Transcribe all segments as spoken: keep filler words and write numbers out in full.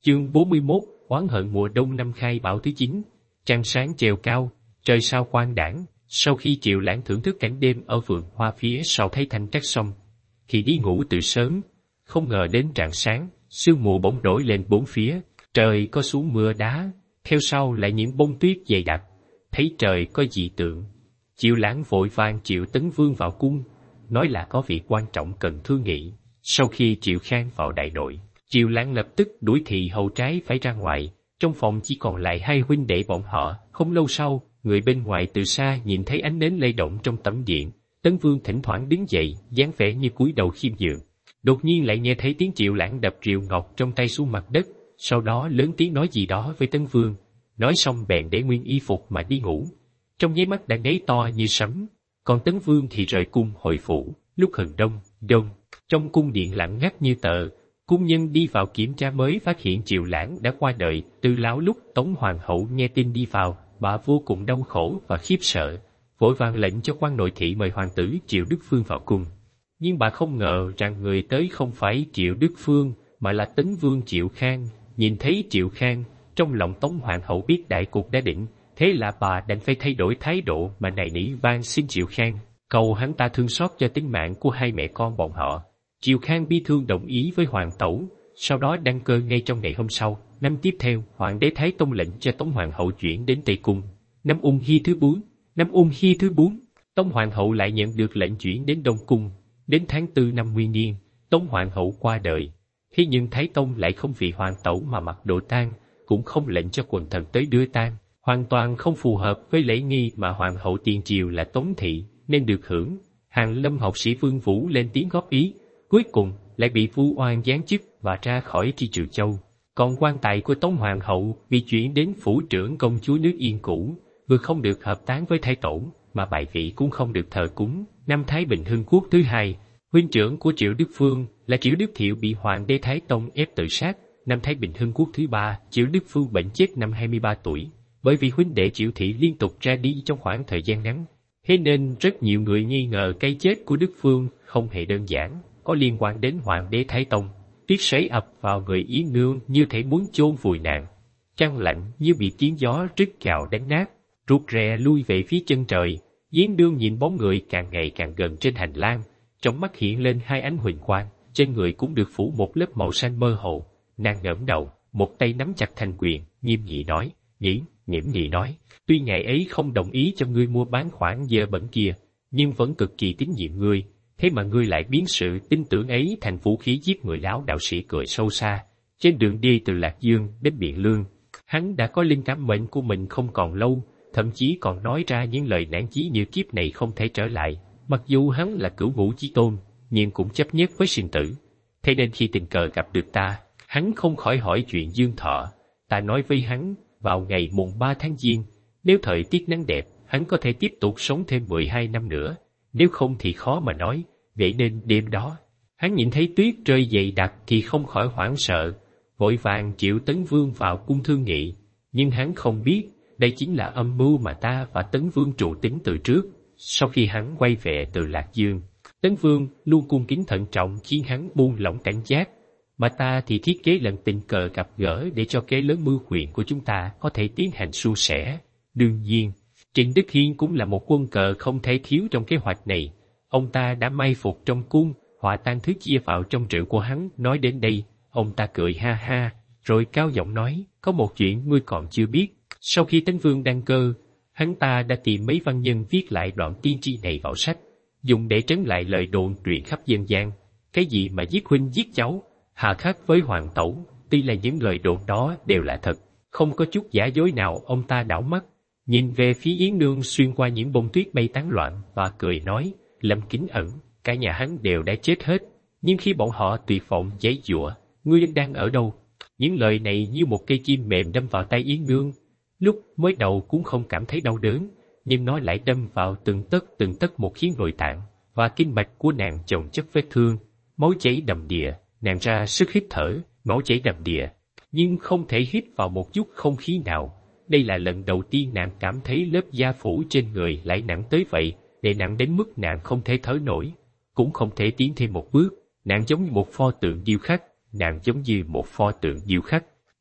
Chương bốn mươi mốt, oán hận mùa đông năm Khai Bảo thứ chín. Trăng sáng treo cao, trời sao quang đãng. Sau khi Triệu Lãng thưởng thức cảnh đêm ở vườn hoa phía sau thấy thanh trắc sông, thì đi ngủ từ sớm. Không ngờ đến rạng sáng, sương mù bỗng nổi lên bốn phía, trời có xuống mưa đá, theo sau lại những bông tuyết dày đặc. Thấy trời có dị tượng, Triệu Lãng vội vàng triệu Tấn Vương vào cung, nói là có việc quan trọng cần thương nghị. Sau khi Triệu Khang vào đại nội, Triệu Lãng lập tức đuổi thị hầu trái phải ra ngoài, trong phòng chỉ còn lại hai huynh đệ bọn họ. Không lâu sau, người bên ngoài từ xa nhìn thấy ánh nến lay động trong tẩm điện. Tấn Vương thỉnh thoảng đứng dậy, dáng vẻ như cúi đầu khiêm nhường. Đột nhiên lại nghe thấy tiếng Triệu Lãng đập rượu ngọc trong tay xuống mặt đất, sau đó lớn tiếng nói gì đó với Tấn Vương. Nói xong bèn để nguyên y phục mà đi ngủ. Trong nháy mắt đã ngáy to như sấm. Còn Tấn Vương thì rời cung hồi phủ. Lúc hừng đông, đông, trong cung điện lặng ngắt như tờ. Cung nhân đi vào kiểm tra mới phát hiện Triệu Lãng đã qua đời từ lão. Lúc Tống Hoàng hậu nghe tin đi vào, bà vô cùng đau khổ và khiếp sợ, vội vàng lệnh cho quan nội thị mời hoàng tử Triệu Đức Phương vào cung. Nhưng bà không ngờ rằng người tới không phải Triệu Đức Phương, mà là Tấn Vương Triệu Khang. Nhìn thấy Triệu Khang, trong lòng Tống Hoàng hậu biết đại cục đã định, thế là bà đành phải thay đổi thái độ mà nài nỉ van xin Triệu Khang, cầu hắn ta thương xót cho tính mạng của hai mẹ con bọn họ. Triệu Khang bi thương đồng ý với hoàng tẩu, sau đó đăng cơ ngay trong ngày hôm sau. Năm tiếp theo, hoàng đế Thái Tông lệnh cho Tống Hoàng hậu chuyển đến Tây Cung. Năm Ung Hy thứ bốn, năm Ung Hy thứ bốn, Tống Hoàng hậu lại nhận được lệnh chuyển đến Đông Cung. Đến tháng tư năm Nguyên Niên, Tống Hoàng hậu qua đời. Thế nhưng Thái Tông lại không vì hoàng tẩu mà mặc đồ tang, cũng không lệnh cho quần thần tới đưa tang, hoàn toàn không phù hợp với lễ nghi mà hoàng hậu tiền triều là Tống thị nên được hưởng. Hàn Lâm học sĩ Vương Vũ lên tiếng góp ý, cuối cùng lại bị vu oan giáng chức và ra khỏi tri Triều Châu. Còn quan tài của Tống Hoàng hậu bị chuyển đến phủ trưởng công chúa nước Yên cũ, vừa không được hợp táng với Thái tổ, mà bài vị cũng không được thờ cúng. Năm Thái Bình Hưng Quốc thứ hai, huynh trưởng của Triệu Đức Phương là Triệu Đức Thiệu bị hoàng đế Thái Tông ép tự sát. Năm Thái Bình Hưng Quốc thứ ba, Triệu Đức Phương bệnh chết năm hai mươi ba tuổi, bởi vì huynh đệ Triệu Thị liên tục ra đi trong khoảng thời gian ngắn. Thế nên rất nhiều người nghi ngờ cái chết của Đức Phương không hề đơn giản, có liên quan đến hoàng đế Thái Tông. Tuyết sấy ập vào người Yến Nương như thể muốn chôn vùi nàng. Trăng lạnh như bị tiếng gió rít gào đánh nát, rụt rè lui về phía chân trời. Yến Nương nhìn bóng người càng ngày càng gần trên hành lang, trong mắt hiện lên hai ánh huỳnh quang, trên người cũng được phủ một lớp màu xanh mơ hồ. Nàng ngẩng đầu, một tay nắm chặt thanh quyền, nghiêm nghị nói, nghiễm, nghiễm nghị nói, tuy ngày ấy không đồng ý cho ngươi mua bán khoản dơ bẩn kia, nhưng vẫn cực kỳ tín nhiệm ngươi. Thế mà ngươi lại biến sự tin tưởng ấy thành vũ khí giết người. Lão đạo sĩ cười sâu xa. Trên đường đi từ Lạc Dương đến Biện Lương, hắn đã có linh cảm mệnh của mình không còn lâu, thậm chí còn nói ra những lời nản chí như kiếp này không thể trở lại. Mặc dù hắn là cửu ngũ chí tôn, nhưng cũng chấp nhất với sinh tử. Thế nên khi tình cờ gặp được ta, hắn không khỏi hỏi chuyện Dương Thọ. Ta nói với hắn, vào ngày mùng ba tháng Giêng, nếu thời tiết nắng đẹp, hắn có thể tiếp tục sống thêm mười hai năm nữa. Nếu không thì khó mà nói. Vậy nên đêm đó, hắn nhìn thấy tuyết rơi dày đặc thì không khỏi hoảng sợ, vội vàng triệu Tấn Vương vào cung thương nghị. Nhưng hắn không biết, đây chính là âm mưu mà ta và Tấn Vương trụ tính từ trước. Sau khi hắn quay về từ Lạc Dương, Tấn Vương luôn cung kính thận trọng khiến hắn buông lỏng cảnh giác. Mà ta thì thiết kế lần tình cờ gặp gỡ để cho kế lớn mưu huyện của chúng ta có thể tiến hành suôn sẻ. Đương nhiên, Trịnh Đức Hiên cũng là một quân cờ không thể thiếu trong kế hoạch này. Ông ta đã may phục trong cung, hòa tan thứ chia vào trong rượu của hắn. Nói đến đây, ông ta cười ha ha, rồi cao giọng nói, có một chuyện ngươi còn chưa biết. Sau khi Tấn Vương đăng cơ, hắn ta đã tìm mấy văn nhân viết lại đoạn tiên tri này vào sách, dùng để trấn lại lời đồn truyền khắp dân gian. Cái gì mà giết huynh giết cháu, hà khắc với hoàng tẩu, tuy là những lời đồn đó đều là thật, không có chút giả dối nào. Ông ta đảo mắt, nhìn về phía Yến Nương xuyên qua những bông tuyết bay tán loạn và cười nói, Lâm Kính Ẩn, cả nhà hắn đều đã chết hết, nhưng khi bọn họ tuyệt vọng giãy giụa, ngươi đang ở đâu? Những lời này như một cây kim mềm đâm vào tay Yến Nương. Lúc mới đầu cũng không cảm thấy đau đớn, nhưng nó lại đâm vào từng tấc từng tấc một, khiến nội tạng và kinh mạch của nàng chồng chất vết thương, máu chảy đầm đìa. Nàng ra sức hít thở, máu chảy đầm đìa, nhưng không thể hít vào một chút không khí nào. Đây là lần đầu tiên nàng cảm thấy lớp da phủ trên người lại nặng tới vậy, để nặng đến mức nàng không thể thở nổi, cũng không thể tiến thêm một bước. Nàng giống như một pho tượng điêu khắc, nàng giống như một pho tượng điêu khắc.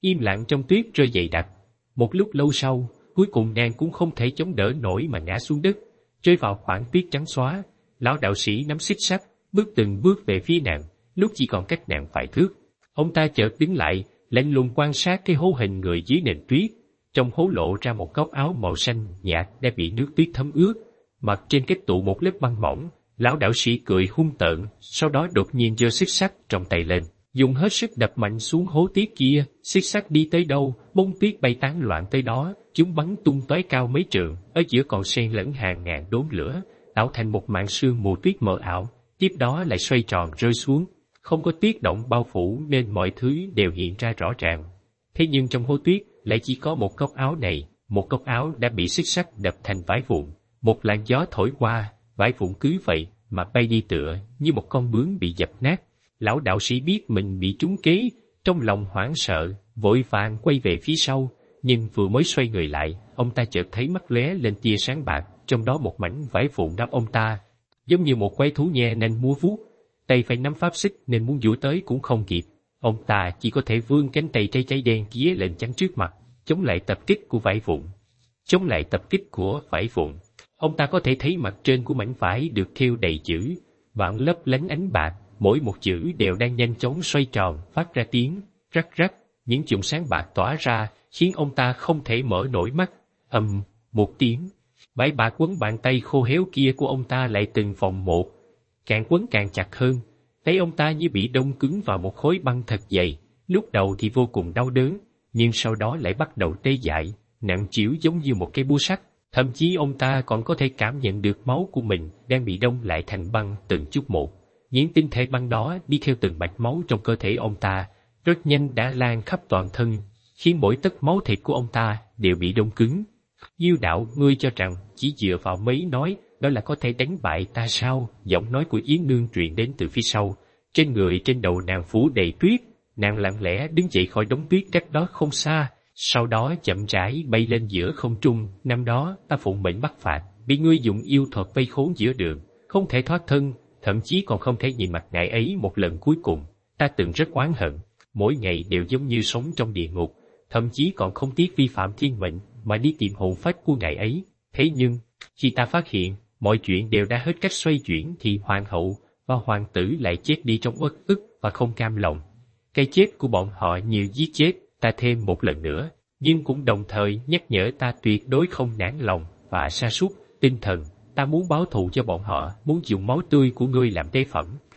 im lặng trong tuyết rơi dày đặc. Một lúc lâu sau, cuối cùng nàng cũng không thể chống đỡ nổi mà ngã xuống đất, rơi vào khoảng tuyết trắng xóa. Lão đạo sĩ nắm xích sắt, bước từng bước về phía nàng, lúc chỉ còn cách nàng vài thước. Ông ta chợt đứng lại, lạnh lùng quan sát cái hố hình người dưới nền tuyết. Trong hố lộ ra một góc áo màu xanh nhạt đã bị nước tuyết thấm ướt, mặt trên kết tụ một lớp băng mỏng. Lão đạo sĩ cười hung tợn, sau đó đột nhiên giơ xích sắt trong tay lên, dùng hết sức đập mạnh xuống hố tuyết kia. Xích sắt đi tới đâu, bông tuyết bay tán loạn tới đó, chúng bắn tung tóe cao mấy trượng, ở giữa còn xen lẫn hàng ngàn đốm lửa, tạo thành một màn sương mù tuyết mờ ảo. Tiếp đó lại xoay tròn rơi xuống, không có tuyết động bao phủ nên mọi thứ đều hiện ra rõ ràng. Thế nhưng trong hố tuyết lại chỉ có một góc áo này, một góc áo đã bị xích sắt đập thành vải vụn. Một làn gió thổi qua, vải vụn cứ vậy mà bay đi tựa như một con bướm bị dập nát. Lão đạo sĩ biết mình bị trúng kế, trong lòng hoảng sợ, vội vàng quay về phía sau, nhưng vừa mới xoay người lại, ông ta chợt thấy mắt lóe lên tia sáng bạc, trong đó một mảnh vải vụn đắp ông ta, giống như một quái thú nhe nanh múa vuốt, tay phải nắm pháp xích nên muốn duỗi tới cũng không kịp. Ông ta chỉ có thể vươn cánh tay cháy cháy đen kia lên chắn trước mặt, chống lại tập kích của vải vụn. Chống lại tập kích của vải vụn. Ông ta có thể thấy mặt trên của mảnh vải được thêu đầy chữ, vạn lấp lánh ánh bạc, mỗi một chữ đều đang nhanh chóng xoay tròn, phát ra tiếng rắc rắc. Những chùm sáng bạc tỏa ra, khiến ông ta không thể mở nổi mắt. Ầm, một tiếng, bãi bạc quấn bàn tay khô héo kia của ông ta lại từng vòng một, càng quấn càng chặt hơn. Thấy ông ta như bị đông cứng vào một khối băng thật dày. Lúc đầu thì vô cùng đau đớn, nhưng sau đó lại bắt đầu tê dại, nặng trĩu giống như một cái búa sắt. Thậm chí ông ta còn có thể cảm nhận được máu của mình đang bị đông lại thành băng từng chút một. Những tinh thể băng đó đi theo từng mạch máu trong cơ thể ông ta, rất nhanh đã lan khắp toàn thân, khiến mỗi tấc máu thịt của ông ta đều bị đông cứng. Diêu đạo, ngươi cho rằng chỉ dựa vào mấy nói đó là có thể đánh bại ta sao? Giọng nói của Yến Nương truyền đến từ phía sau. Trên người trên đầu nàng phủ đầy tuyết, nàng lặng lẽ đứng dậy khỏi đống tuyết cách đó không xa, sau đó chậm rãi bay lên giữa không trung. Năm đó ta phụng mệnh bắt phạt, bị ngươi dùng yêu thuật vây khốn giữa đường, không thể thoát thân, thậm chí còn không thể nhìn mặt ngài ấy một lần cuối cùng. Ta từng rất oán hận, mỗi ngày đều giống như sống trong địa ngục, thậm chí còn không tiếc vi phạm thiên mệnh mà đi tìm hồn phách của ngài ấy. Thế nhưng khi ta phát hiện mọi chuyện đều đã hết cách xoay chuyển thì hoàng hậu và hoàng tử lại chết đi trong uất ức và không cam lòng. Cái chết của bọn họ như giết chết ta thêm một lần nữa, nhưng cũng đồng thời nhắc nhở ta tuyệt đối không nản lòng và sa sút tinh thần. Ta muốn báo thù cho bọn họ, muốn dùng máu tươi của ngươi làm tế phẩm.